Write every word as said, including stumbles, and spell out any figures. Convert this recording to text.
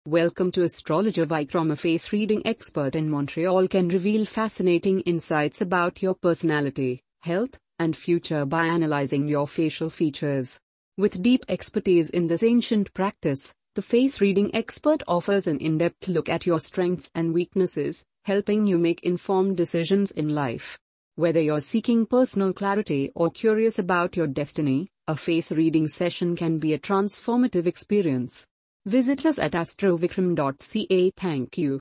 Welcome to Astrologer Vikram, a face reading expert in Montreal, can reveal fascinating insights about your personality, health, and future by analyzing your facial features. With deep expertise in this ancient practice, the face reading expert offers an in-depth look at your strengths and weaknesses, helping you make informed decisions in life. Whether you're seeking personal clarity or curious about your destiny, a face reading session can be a transformative experience. Visit us at astro vikram dot c a. Thank you.